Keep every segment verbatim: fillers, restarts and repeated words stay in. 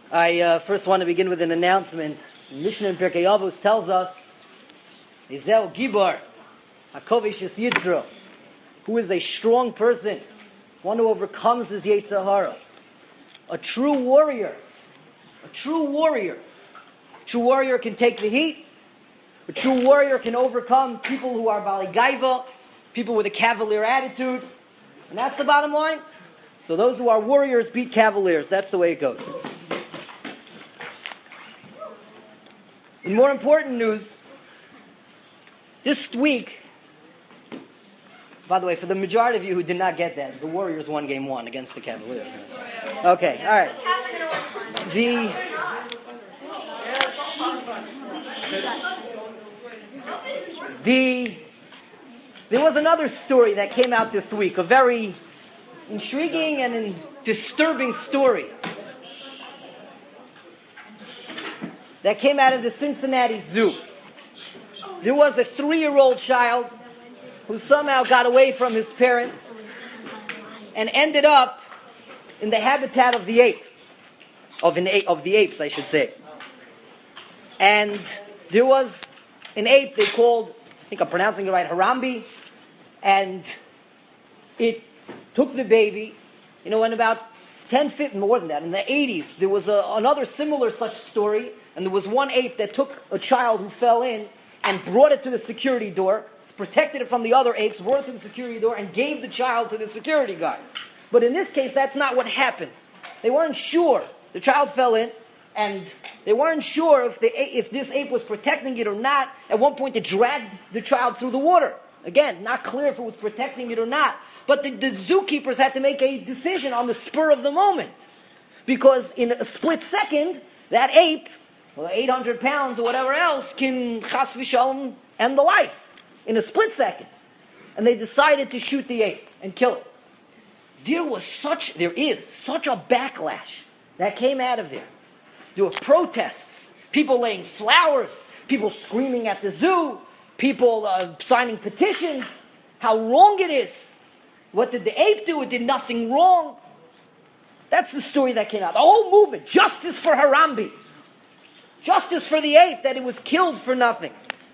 I uh, first want to begin with an announcement. Mishnah in Pirkei Avos tells us, Ezel Gibor, HaKovish Es Yitzro, who is a strong person, one who overcomes his Yetzer Hara, a true warrior, a true warrior. A true warrior can take the heat. A true warrior can overcome people who are Bali Gaiva, people with a cavalier attitude. And that's the bottom line. So those who are warriors beat cavaliers. That's the way it goes. In more important news, this week, by the way, for the majority of you who did not get that, the Warriors won game one against the Cavaliers. Okay, all right. The the there was another story that came out this week, a very intriguing and disturbing story that came out of the Cincinnati Zoo. There was a three-year-old child who somehow got away from his parents and ended up in the habitat of the ape, of an ape, of the apes, I should say. And there was an ape they called, I think I'm pronouncing it right, Harambe, and it took the baby. You know, in about ten, fifteen, more than that, in the eighties, there was a, another similar such story, and there was one ape that took a child who fell in and brought it to the security door, protected it from the other apes, brought it to the security door, and gave the child to the security guard. But in this case, that's not what happened. They weren't sure. The child fell in, and they weren't sure if the if this ape was protecting it or not. At one point, they dragged the child through the water. Again, not clear if it was protecting it or not. But the, the zookeepers had to make a decision on the spur of the moment. Because in a split second, that ape, well, eight hundred pounds or whatever else, can chas v'shalom end the life. In a split second. And they decided to shoot the ape and kill it. There was such, there is such a backlash that came out of there. There were protests, people laying flowers, people screaming at the zoo, people uh, signing petitions, how wrong it is. What did the ape do? It did nothing wrong. That's the story that came out. The whole movement, justice for Harambe. Justice for the ape, that it was killed for nothing.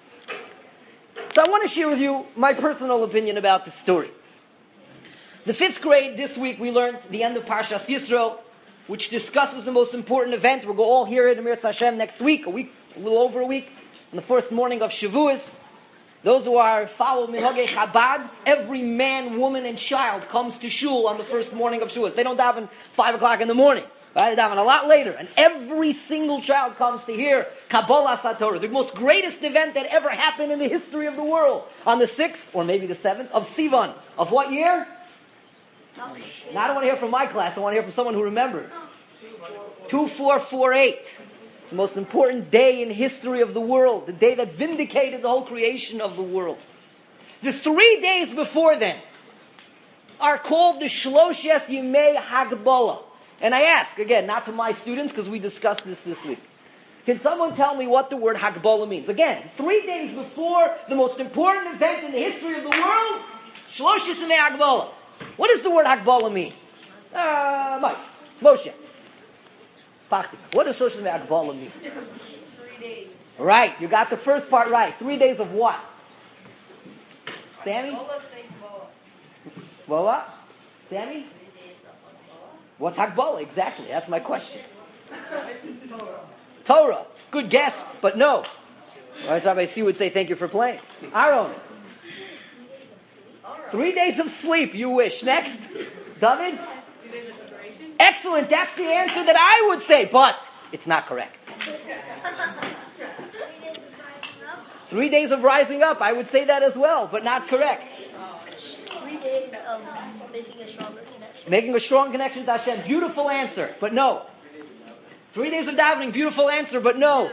So I want to share with you my personal opinion about the story. The fifth grade, this week we learned the end of Parshas Yisro, which discusses the most important event. We'll go all hear it in Mirz Hashem next week, a week, a little over a week, on the first morning of Shavuos. Those who are follow Minhagei Chabad, every man, woman, and child comes to shul on the first morning of Shavuos. They don't daven five o'clock in the morning. Right? They daven a lot later. And every single child comes to hear Kabbalah Satorah, the most greatest event that ever happened in the history of the world. On the sixth, or maybe the seventh, of Sivan. Of what year? Now I don't want to hear from my class. I want to hear from someone who remembers. two four four eight. The most important day in history of the world. The day that vindicated the whole creation of the world. The three days before then are called the Shloshes Yimei Hagbolah. And I ask, again, not to my students, because we discussed this this week. Can someone tell me what the word Hagbolah means? Again, three days before the most important event in the history of the world, Shloshes Yimei Hagbolah. What does the word Hagbolah mean? Uh, Mike, Moshe. What does Shloshes Yimei Hagbolah mean? Three days. Right, you got the first part right. Three days of what? Sammy? Well, what? Sammy? What's Hagbolah? Exactly, that's my question. Torah. Good guess, but no. Rabbi C would say thank you for playing. Aaron. Three days of sleep, you wish. Next. David? Excellent, that's the answer that I would say, but it's not correct. Three days of rising up, I would say that as well, but not correct. Three days of making a stronger connection. Making a strong connection to Hashem, beautiful answer, but no. Three days of davening, beautiful answer, but no.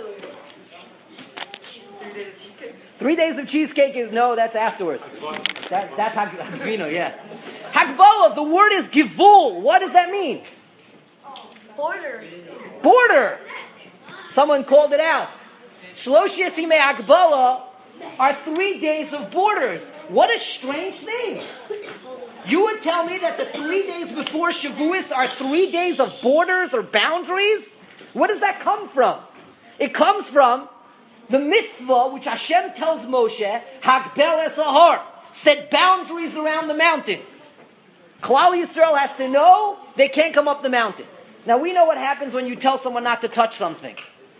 Three days of cheesecake is no, that's afterwards. That, that's Hagvino, yeah. Hagbolah, the word is givul. What does that mean? Border. Border. Someone called it out. Shloshes Yimei Hagbolah are three days of borders. What a strange thing. You would tell me that the three days before Shavuos are three days of borders or boundaries? What does that come from? It comes from the mitzvah which Hashem tells Moshe, Hakbel es ahar, set boundaries around the mountain. Klal Yisrael has to know they can't come up the mountain. Now we know what happens when you tell someone not to touch something.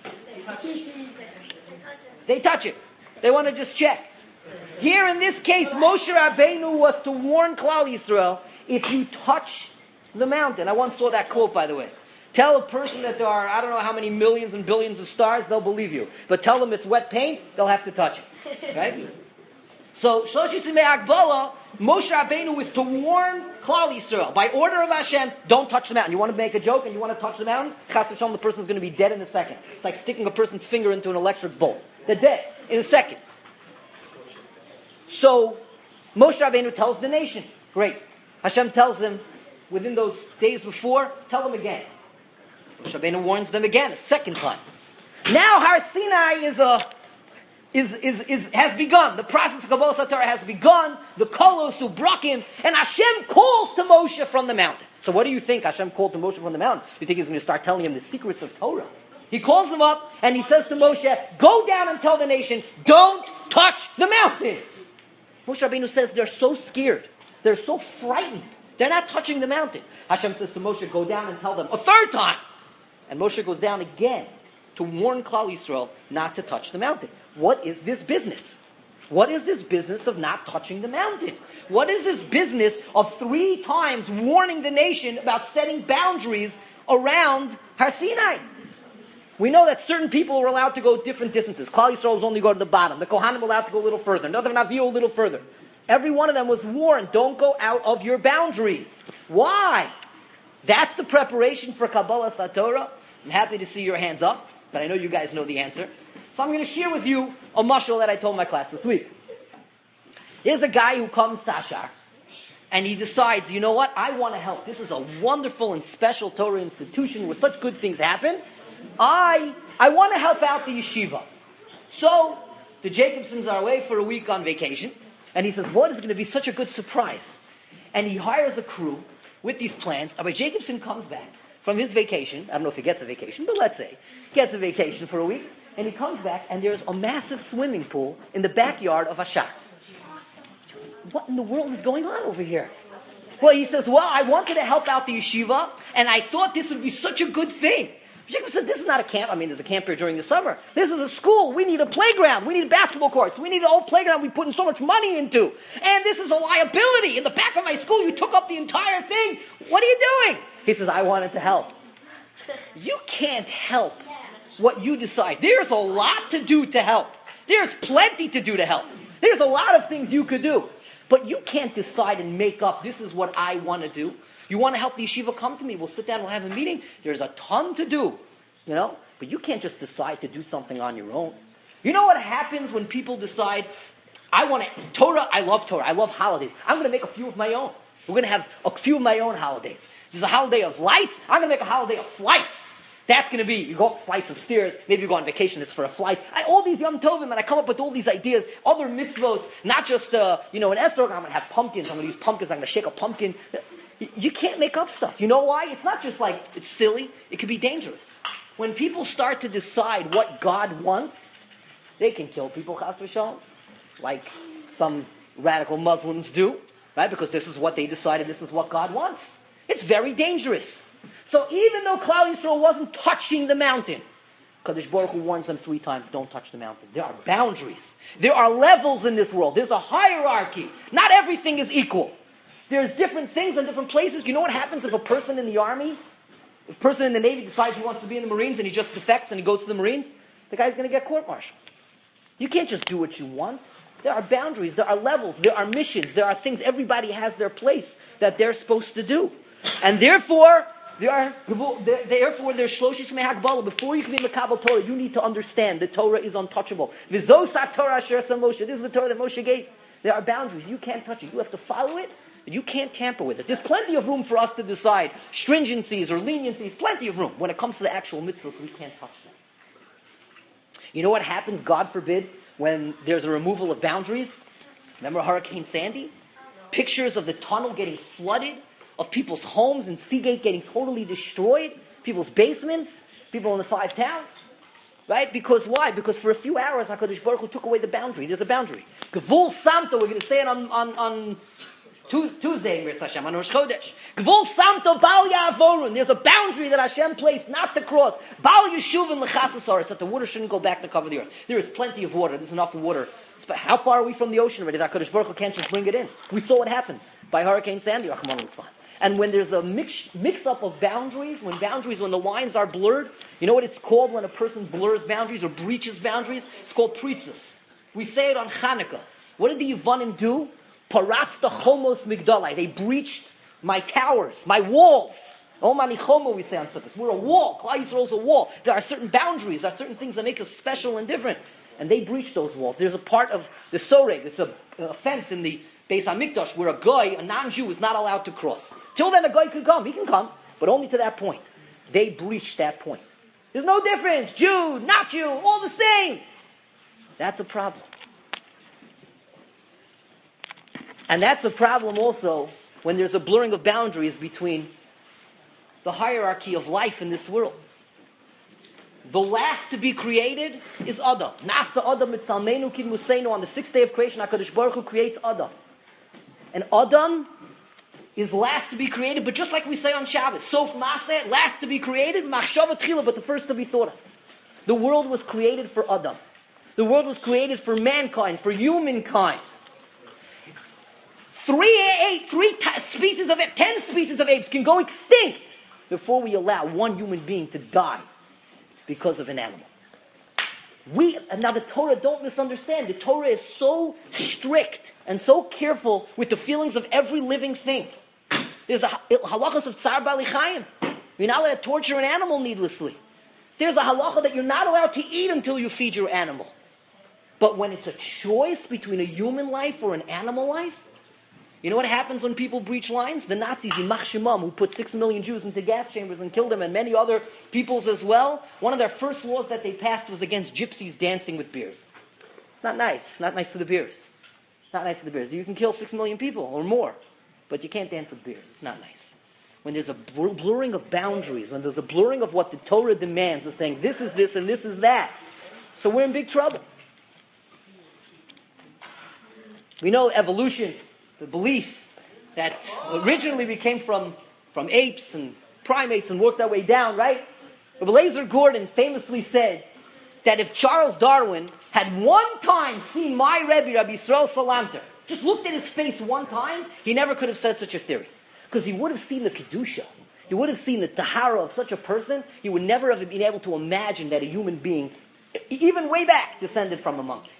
They touch it. They want to just check. Here in this case, Moshe Rabbeinu was to warn Klal Yisrael, if you touch the mountain. I once saw that quote, by the way. Tell a person that there are, I don't know how many millions and billions of stars, they'll believe you. But tell them it's wet paint, they'll have to touch it. Right? So, Shloshi Simei Hakbala, Moshe Rabbeinu was to warn Klal Yisrael, by order of Hashem, don't touch the mountain. You want to make a joke and you want to touch the mountain? Chas v'shalom, the person's going to be dead in a second. It's like sticking a person's finger into an electric bolt. They're dead in a second. So, Moshe Rabbeinu tells the nation. Great. Hashem tells them, within those days before, tell them again. Moshe Rabbeinu warns them again, a second time. Now Har Sinai is a, is, is, is, has begun. The process of Kabbalah Satorah has begun. The Kolos Ubrakim. And Hashem calls to Moshe from the mountain. So what do you think Hashem called to Moshe from the mountain? You think he's going to start telling him the secrets of Torah? He calls them up and he says to Moshe, go down and tell the nation, don't touch the mountain. Moshe Rabbeinu says they're so scared. They're so frightened. They're not touching the mountain. Hashem says to Moshe, go down and tell them a third time. And Moshe goes down again to warn Klal Yisrael not to touch the mountain. What is this business? What is this business of not touching the mountain? What is this business of three times warning the nation about setting boundaries around Har Sinai? We know that certain people were allowed to go different distances. Klal Yisrael was only go to the bottom. The Kohanim were allowed to go a little further. Another Navi a little further. Every one of them was warned, don't go out of your boundaries. Why? That's the preparation for Kabbalah Satorah. I'm happy to see your hands up, but I know you guys know the answer. So I'm going to share with you a mashal that I told my class this week. There's a guy who comes to Ashar, and he decides, you know what, I want to help. This is a wonderful and special Torah institution where such good things happen. I, I want to help out the yeshiva. So the Jacobsons are away for a week on vacation, and he says, what is going to be such a good surprise? And he hires a crew with these plans. Rabbi Jacobson comes back from his vacation. I don't know if he gets a vacation, but let's say gets a vacation for a week, and he comes back, and there's a massive swimming pool in the backyard of Ashar. What in the world is going on over here? Well, he says, well, I wanted to help out the yeshiva, and I thought this would be such a good thing. Jacob says, this is not a camp. I mean, there's a camp here during the summer. This is a school. We need a playground. We need basketball courts. We need an old playground we put in so much money into. And this is a liability. In the back of my school, you took up the entire thing. What are you doing? He says, I wanted to help. You can't help what you decide. There's a lot to do to help. There's plenty to do to help. There's a lot of things you could do. But you can't decide and make up, this is what I want to do. You want to help the yeshiva? Come to me. We'll sit down. We'll have a meeting. There's a ton to do, you know. But you can't just decide to do something on your own. You know what happens when people decide, I want to, Torah, I love Torah. I love holidays. I'm going to make a few of my own. We're going to have a few of my own holidays. There's a holiday of lights. I'm going to make a holiday of flights. That's going to be, you go up flights of stairs, maybe you go on vacation, it's for a flight. I, all these Yom Tovim, and I come up with all these ideas, other mitzvos, not just, uh, you know, an Esrog, I'm going to have pumpkins, I'm going to use pumpkins, I'm going to shake a pumpkin. You can't make up stuff. You know why? It's not just like, it's silly, it could be dangerous. When people start to decide what God wants, they can kill people, chas v'shalom, like some radical Muslims do, right? Because this is what they decided, this is what God wants. It's very dangerous. So even though Klal Yisrael wasn't touching the mountain, Kadosh Baruch Hu warns them three times, don't touch the mountain. There are boundaries. There are levels in this world. There's a hierarchy. Not everything is equal. There's different things in different places. You know what happens if a person in the army, if a person in the Navy decides he wants to be in the Marines and he just defects and he goes to the Marines, the guy's going to get court-martialed. You can't just do what you want. There are boundaries. There are levels. There are missions. There are things. Everybody has their place that they're supposed to do. And therefore, there are, therefore, there's Shloshi Simei Hakbala. Before you can be Mekabel Torah, you need to understand that Torah is untouchable. This is the Torah that Moshe gave. There are boundaries. You can't touch it. You have to follow it, but you can't tamper with it. There's plenty of room for us to decide stringencies or leniencies. Plenty of room. When it comes to the actual mitzvahs, we can't touch them. You know what happens, God forbid, when there's a removal of boundaries? Remember Hurricane Sandy? Pictures of the tunnel getting flooded, of people's homes in Seagate getting totally destroyed, people's basements. people in the five towns. Right? Because why? Because for a few hours, HaKadosh Baruch Hu took away the boundary. There's a boundary. Gevul Samto, we're going to say it on, on, on Tuesday in Mirz Hashem, on Rosh Chodesh. Gevul Samto Bal Ya'avorun. There's a boundary that Hashem placed not to cross. Bal Yeshuvin L'chasasaris, that the water shouldn't go back to cover the earth. There is plenty of water. There's enough water. But how far are we from the ocean already that HaKadosh Baruch Hu can't just bring it in? We saw what happened by Hurricane Sandy, Rahman al-Islam. And when there's a mix, mix-up of boundaries, when boundaries, when the lines are blurred, you know what it's called when a person blurs boundaries or breaches boundaries? It's called pritzus. We say it on Hanukkah. What did the Yevanim do? Paratz the chomos migdalai. They breached my towers, my walls. Oh, mani chomo, we say on Sukkot. We're a wall. Klal Yisrael is a wall. There are certain boundaries. There are certain things that make us special and different. And they breached those walls. There's a part of the soreg. It's a, a fence in the Beis HaMikdash where a guy, a non-Jew, is not allowed to cross. Till then, a guy could come. He can come, but only to that point. They breached that point. There's no difference. Jew, not Jew, all the same. That's a problem. And that's a problem also when there's a blurring of boundaries between the hierarchy of life in this world. The last to be created is Adam. Nasa Adam mitzalmenu kin museinu. On the sixth day of creation, HaKadosh Baruch Hu creates Adam. And Adam is last to be created, but just like we say on Shabbos, Sof Maseh, last to be created, Machshava Tchila, but the first to be thought of. The world was created for Adam. The world was created for mankind, for humankind. Three, eight, three t- species of apes, ten species of apes can go extinct before we allow one human being to die because of an animal. We, now the Torah, don't misunderstand, the Torah is so strict and so careful with the feelings of every living thing. There's a halachas of Tsar Bali Chaim. You're not allowed to torture an animal needlessly. There's a halacha that you're not allowed to eat until you feed your animal. But when it's a choice between a human life or an animal life, you know what happens when people breach lines? The Nazis, Yimach Shemam, who put six million Jews into gas chambers and killed them, and many other peoples as well, one of their first laws that they passed was against gypsies dancing with bears. It's not nice. Not nice to the bears. Not nice to the bears. You can kill six million people or more, but you can't dance with bears. It's not nice. When there's a blurring of boundaries, when there's a blurring of what the Torah demands, of saying this is this and this is that, so we're in big trouble. We know evolution, the belief that originally we came from, from apes and primates and worked our way down, right? Rabbi Eliezer Gordon famously said that if Charles Darwin had one time seen my Rebbe, Rabbi Yisrael Salanter, just looked at his face one time, he never could have said such a theory. Because he would have seen the Kedusha. He would have seen the Tahara of such a person. He would never have been able to imagine that a human being, even way back, descended from a monkey.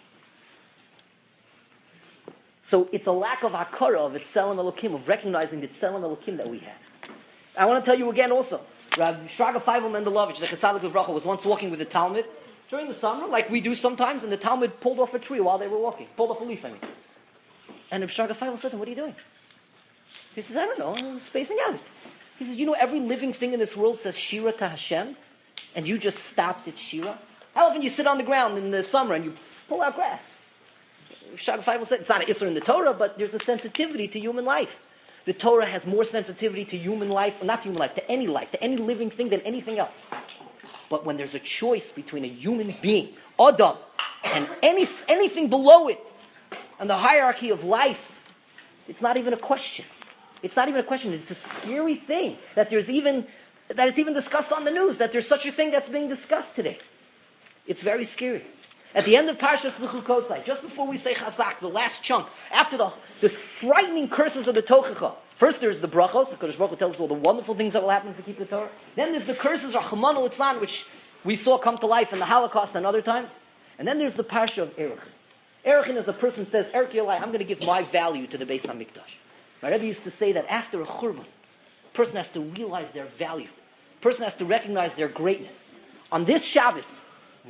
So it's a lack of akara, of Tselem Elokim, of recognizing the Tselem Elokim that we have. I want to tell you again also, Rabbi Shraga Feivel Mendelovich, the Chetzadik Levracha, was once walking with the Talmud during the summer, like we do sometimes, and the Talmud pulled off a tree while they were walking. Pulled off a leaf, I mean. And Rabbi Shraga Feivel said to him, what are you doing? He says, I don't know, I'm spacing out. He says, you know, every living thing in this world says Shira to Hashem, and you just stopped at Shira? How often you sit on the ground in the summer and you pull out grass? Shag Feivel said, it's not an Isser in the Torah, but there's a sensitivity to human life. The Torah has more sensitivity to human life, not to human life, to any life, to any living thing than anything else. But when there's a choice between a human being, Adam, and any, anything below it, and the hierarchy of life, it's not even a question. It's not even a question. It's a scary thing that there's even, that it's even discussed on the news, that there's such a thing that's being discussed today. It's very scary. At the end of Parshas B'chukosai, just before we say Chazak, the last chunk, after the this frightening curses of the Tochacha, first there's the brachos, the Kodesh Baruch Hu tells us all the wonderful things that will happen if we keep the Torah. Then there's the curses, Rachman al-Itzlan, which we saw come to life in the Holocaust and other times. And then there's the Parsha of Erechin. Erechin is a person says, Erech Yelai, I'm going to give my value to the Beis HaMikdash. My Rebbe used to say that after a Churban, a person has to realize their value. A person has to recognize their greatness. On this Shabbos,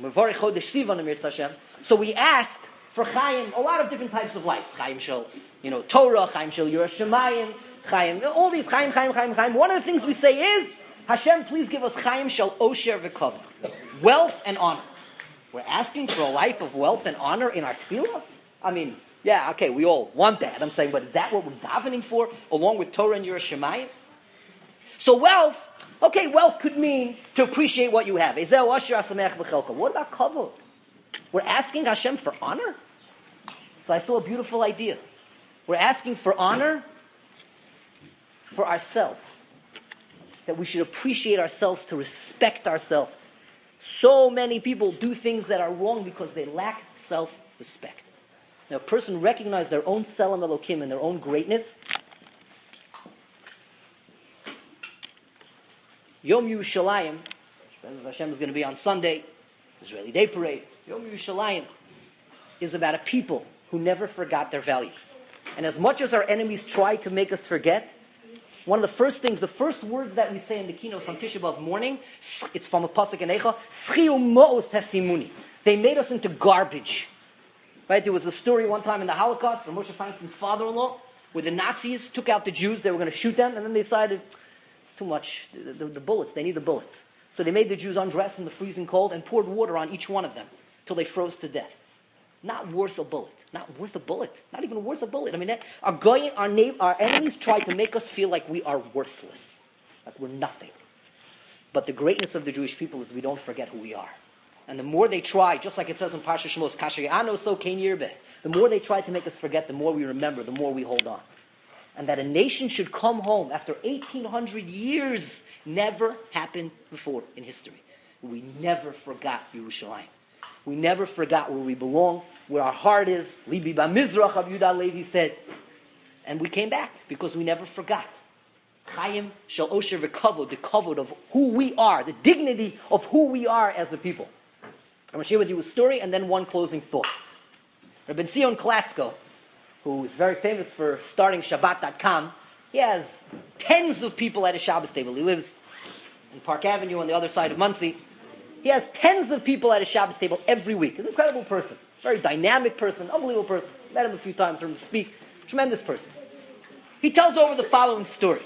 so we ask for Chaim, a lot of different types of life. Chaim shel, you know, Torah, Chaim shel Yiras Shamayim, Chaim, all these Chaim, Chaim, Chaim, Chaim. One of the things we say is, Hashem, please give us Chaim shel Osher v'Kavod, wealth and honor. We're asking for a life of wealth and honor in our tefillah? I mean, yeah, okay, we all want that. I'm saying, but is that what we're davening for, along with Torah and Yiras Shamayim? So wealth, Okay, wealth could mean to appreciate what you have. What about kavod? We're asking Hashem for honor? So I saw a beautiful idea. We're asking for honor for ourselves. That we should appreciate ourselves, to respect ourselves. So many people do things that are wrong because they lack self-respect. Now, a person recognizes their own Selam Elokim and their own greatness. Yom Yerushalayim, Hashem is going to be on Sunday, Israeli Day Parade. Yom Yerushalayim is about a people who never forgot their value. And as much as our enemies try to make us forget, one of the first things, the first words that we say in the keynote on Tisha B'Av morning, it's from a pasuk in Eicha, Schiu mo'os hesimuni. They made us into garbage. Right? There was a story one time in the Holocaust of Moshe Feinstein's father-in-law, where the Nazis took out the Jews, they were going to shoot them, and then they decided, it's too much, the, the, the bullets, they need the bullets. So they made the Jews undress in the freezing cold and poured water on each one of them till they froze to death. Not worth a bullet. Not worth a bullet. Not even worth a bullet. I mean, our, goyim, our, na- our enemies try to make us feel like we are worthless. Like we're nothing. But the greatness of the Jewish people is we don't forget who we are. And the more they try, just like it says in Parsha Shmos, Kasher Ya'ano so Kain Yirbeh, the more they try to make us forget, the more we remember, the more we hold on. And that a nation should come home after eighteen hundred years never happened before in history. We never forgot Yerushalayim. We never forgot where we belong, where our heart is. Libi b'mizrach, Rabbi Yehuda Levi said. And we came back because we never forgot. Chaim shel osher v'kavod, the kavod of who we are, the dignity of who we are as a people. I'm going to share with you a story and then one closing thought. Rabbi Zion Klatzko, who is very famous for starting Shabbat dot com, he has tens of people at his Shabbos table. He lives in Park Avenue on the other side of Monsey. He has tens of people at his Shabbos table every week. He's an incredible person. Very dynamic person, unbelievable person. Met him a few times, heard him speak. Tremendous person. He tells over the following story.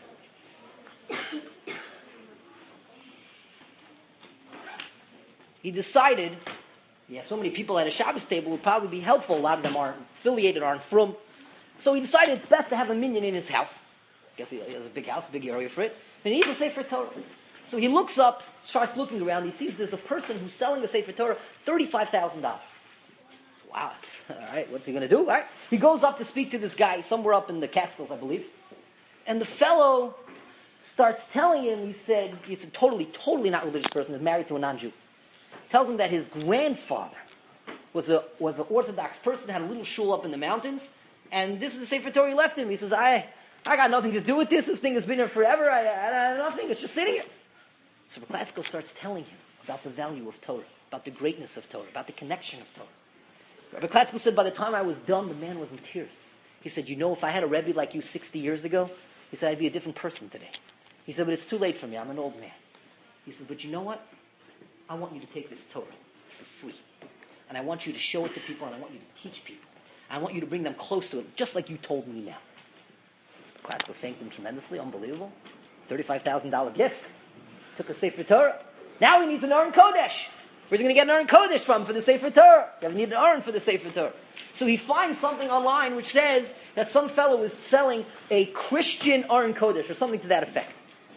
He decided, he has so many people at his Shabbos table, it would probably be helpful. A lot of them aren't affiliated, aren't from. So he decided it's best to have a minyan in his house. I guess he has a big house, a big area for it. And he needs a Sefer Torah. So he looks up, starts looking around, he sees there's a person who's selling a Sefer Torah thirty-five thousand dollars. Wow, all right, what's he going to do? All right. He goes up to speak to this guy, somewhere up in the Catskills, I believe. And the fellow starts telling him, he said, he's a totally, totally not religious person, he's married to a non-Jew. Tells him that his grandfather was a was an Orthodox person, had a little shul up in the mountains, and this is the Sefer Torah he left him. He says, I I got nothing to do with this, this thing has been here forever, I, I, I have nothing, it's just sitting here. So Klatzko starts telling him about the value of Torah, about the greatness of Torah, about the connection of Torah. Rabbi Klatzko said, by the time I was done, the man was in tears. He said, you know, if I had a Rebbe like you sixty years ago, he said, I'd be a different person today. He said, but it's too late for me, I'm an old man. He said, but you know what? I want you to take this Torah for free. And I want you to show it to people, and I want you to teach people. I want you to bring them close to it, just like you told me now. Klatzko thanked him tremendously, unbelievable. thirty-five thousand dollars gift. Took a Sefer Torah. Now he needs an Aron Kodesh. Where's he going to get an Aron Kodesh from for the Sefer Torah? You need an Aron for the Sefer Torah. So he finds something online which says that some fellow is selling a Christian Aron Kodesh, or something to that effect.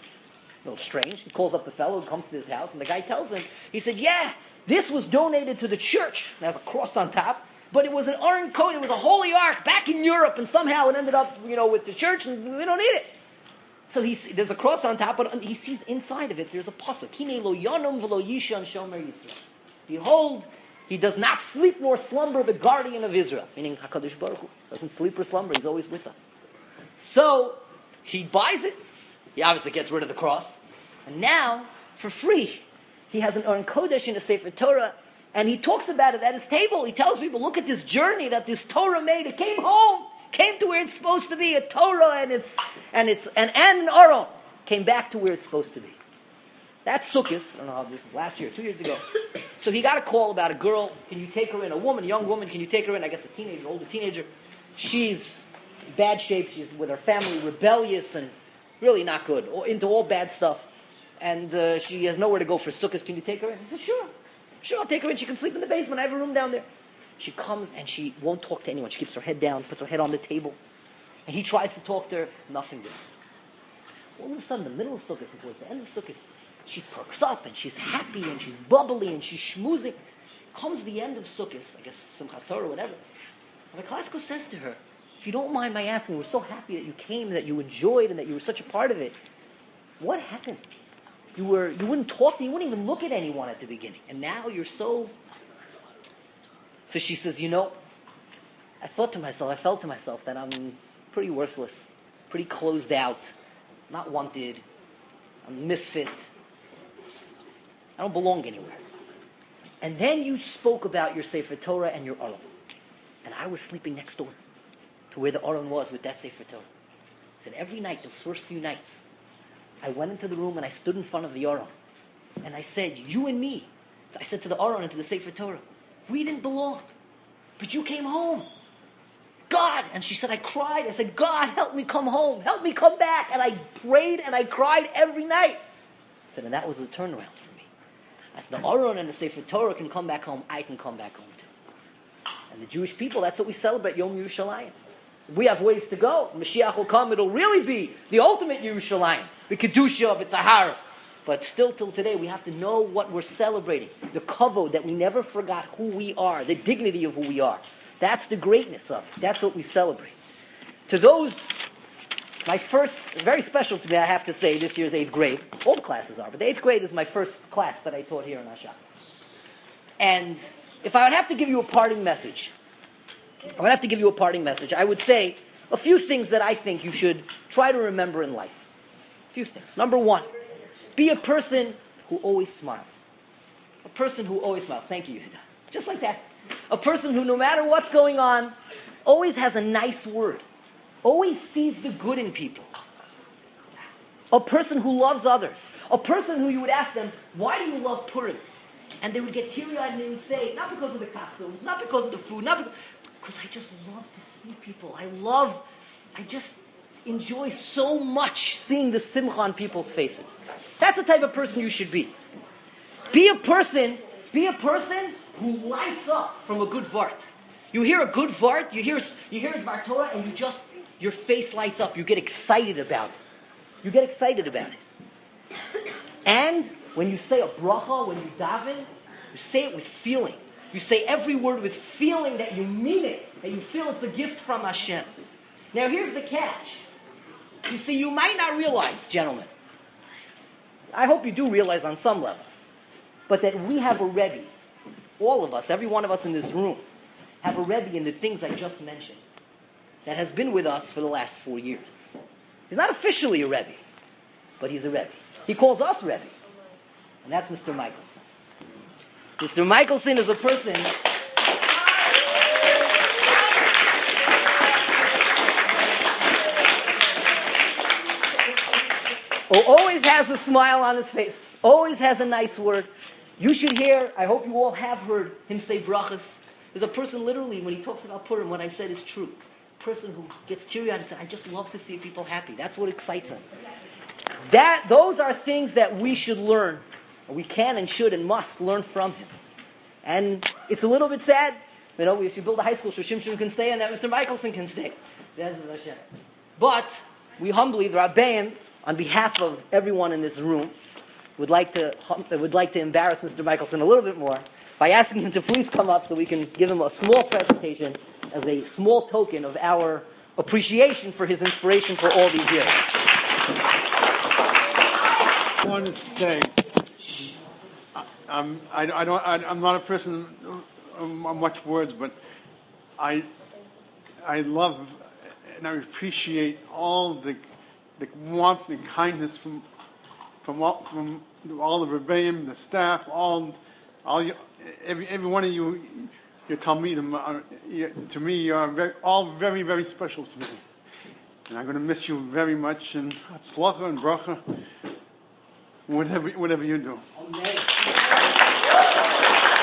A little strange. He calls up the fellow who comes to his house, and the guy tells him, he said, yeah, this was donated to the church. It has a cross on top, but it was an Aron Kodesh, it was a holy ark back in Europe, and somehow it ended up, you know, with the church, and we don't need it. So he, there's a cross on top, but he sees inside of it, there's a pasuk. Hine lo yanum v'lo yishan shomer Yisrael. Behold, he does not sleep nor slumber, the guardian of Israel. Meaning HaKadosh Baruch Hu doesn't sleep or slumber, he's always with us. So, he buys it. He obviously gets rid of the cross. And now, for free, he has an Aron Kodesh in a Sefer Torah, and he talks about it at his table. He tells people, look at this journey that this Torah made. It came home. Came to where it's supposed to be, a Torah and it's and it's and, and an Aron came back to where it's supposed to be. That's Sukkot. I don't know how this is last year, two years ago. So he got a call about a girl. Can you take her in? A woman, a young woman. Can you take her in? I guess a teenager, older teenager. She's in bad shape. She's with her family, rebellious and really not good, into all bad stuff. And uh, she has nowhere to go for Sukkot. Can you take her in? He said, sure, sure, I'll take her in. She can sleep in the basement. I have a room down there. She comes and she won't talk to anyone. She keeps her head down, puts her head on the table. And he tries to talk to her, nothing doing. All of a sudden, in the middle of Sukkot, towards the end of Sukkot, she perks up and she's happy and she's bubbly and she's schmoozing. Comes the end of Sukkot, I guess Simchas Torah or whatever. Rabbi Klatzko says to her, if you don't mind my asking, we're so happy that you came, that you enjoyed, and that you were such a part of it. What happened? You were you wouldn't talk, you wouldn't even look at anyone at the beginning, and now you're so. So she says, you know, I thought to myself, I felt to myself that I'm pretty worthless, pretty closed out, not wanted, I'm a misfit. I don't belong anywhere. And then you spoke about your Sefer Torah and your Aron, and I was sleeping next door to where the Aron was with that Sefer Torah. I said, every night, the first few nights, I went into the room and I stood in front of the Aron. And I said, you and me, I said to the Aron and to the Sefer Torah, we didn't belong, but you came home. God! And she said, I cried. I said, God, help me come home. Help me come back. And I prayed and I cried every night. I said, and that was the turnaround for me. As the Aron and the Sefer Torah can come back home, I can come back home too. And the Jewish people, that's what we celebrate, Yom Yerushalayim. We have ways to go. Mashiach will come, it'll really be the ultimate Yerushalayim. The Kedusha, the Tahara. But still till today, we have to know what we're celebrating. The kavod, that we never forgot who we are. The dignity of who we are. That's the greatness of it. That's what we celebrate. To those, my first, very special to me, I have to say, this year's eighth grade. All the classes are, but the eighth grade is my first class that I taught here in Ashak. And if I would have to give you a parting message, I would have to give you a parting message. I would say a few things that I think you should try to remember in life. A few things. Number one, be a person who always smiles. A person who always smiles. Thank you, Yehuda. Just like that. A person who, no matter what's going on, always has a nice word. Always sees the good in people. A person who loves others. A person who you would ask them, why do you love Purim? And they would get teary-eyed and they would say, not because of the costumes, not because of the food, not because, because I just love to see people. I love, I just enjoy so much seeing the simcha on people's faces. That's the type of person you should be. Be a person, be a person who lights up from a good vart. You hear a good vart, you hear you hear a Dvar Torah, and you just, your face lights up. You get excited about it. You get excited about it. And when you say a bracha, when you daven, you say it with feeling. You say every word with feeling that you mean it, that you feel it's a gift from Hashem. Now here's the catch. You see, you might not realize, gentlemen, I hope you do realize on some level, but that we have a Rebbe, all of us, every one of us in this room, have a Rebbe in the things I just mentioned, that has been with us for the last four years. He's not officially a Rebbe, but he's a Rebbe. He calls us Rebbe, and that's Mister Michelson. Mister Michelson is a person who always has a smile on his face, always has a nice word. You should hear, I hope you all have heard him say brachas. There's a person literally, when he talks about Purim, what I said is true. A person who gets teary-eyed and says, I just love to see people happy. That's what excites him. That, those are things that we should learn. We can and should and must learn from him. And it's a little bit sad. You know, if you build a high school, so Shimshon can stay and that Mister Michelson can stay. But we humbly, the Rabbeim, on behalf of everyone in this room, would like to would like to embarrass Mister Michelson a little bit more by asking him to please come up so we can give him a small presentation as a small token of our appreciation for his inspiration for all these years. I want to say, I'm, I, I don't, I, I'm not a person of much words, but I, I love and I appreciate all the, the warmth and kindness from, from all, from all the rebbeim, the staff, all, all you, every, every one of you, your talmidim, are, to me, you are very, all very, very special to me. And I'm going to miss you very much, and hatzlacha and bracha, whatever, whatever you do. Amen.